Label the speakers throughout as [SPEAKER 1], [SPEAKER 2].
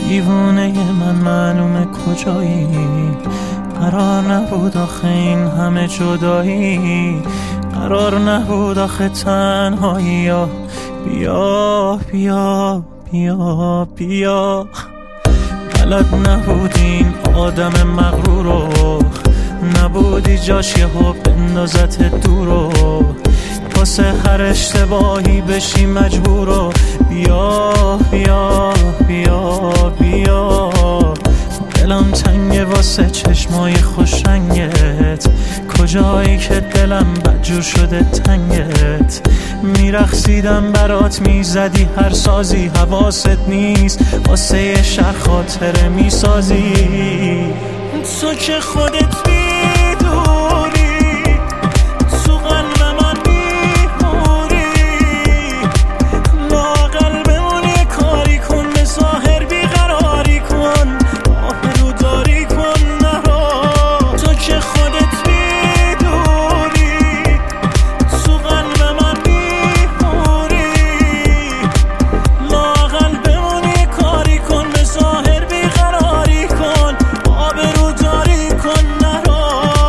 [SPEAKER 1] دیوونه من معلومه کجایی، قرار نبود آخه این همه جدایی، قرار نبود آخه تنهایی. بیا بیا بیا بیا، بلد نبودین آدم مغرورو، نبودی جاش یه ها بندازت دورو، واسه هر اشتباهی بشی مجبورو. بیا بیا بیا بیا، دلم تنگه واسه چشمای خوشرنگت، کجایی که دلم بدجور شده تنگت. میرقصیدم برات میزدی هر سازی، حواست نیست واسه یه شهر خاطره میسازی. تو که خودت میدونی تو قلب من میمونی، لااقل بمونی کاری کن، به ظاهر بیقراری کن، آبرو داری کن نرو. تو که خودت میدونی تو قلب من میمونی، لااقل بمونی کاری کن، به ظاهر بیقراری کن، آبرو داری کن نرو.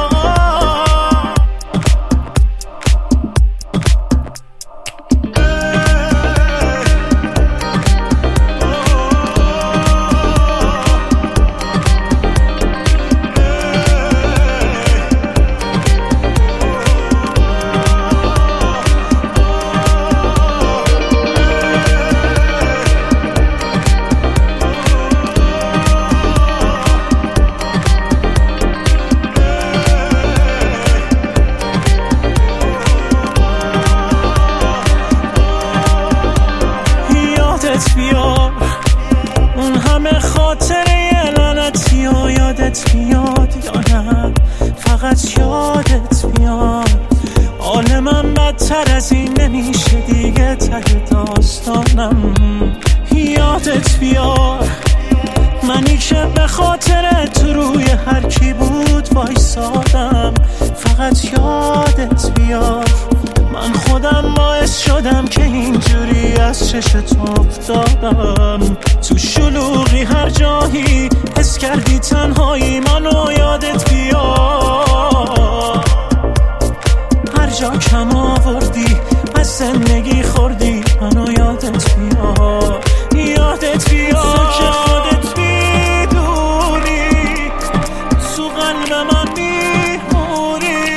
[SPEAKER 1] بیار اون همه خاطره لعنتی و یادت بیاد یا نه، فقط یادت بیاد. حال من بدتر از این نمیشه دیگه، ته داستانم. یادت بیار منی که به خاطر تو روی هر کی بود وایسادم، فقط یادت بیار. من خودم باعث شدم که اینجوری از چش تو افتادم، تو شلوغی هر جایی حس کردی تنهایی، منو یادت بیار. هر جا کم آوردی از زندگی خوردی، منو یادت بیار. یادت بیار تو که خودت میدونی تو قلب من میمونی،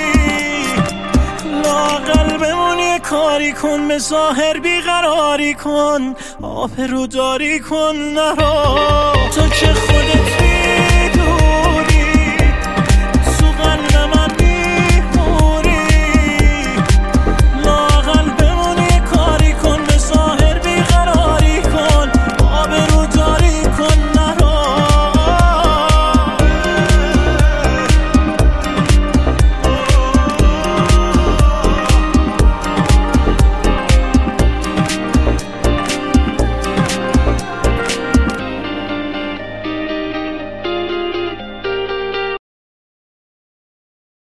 [SPEAKER 1] لااقل بمونی کاری کن، به ظاهر بیقراری کن، آبرو داری کن نرو. تو که خودت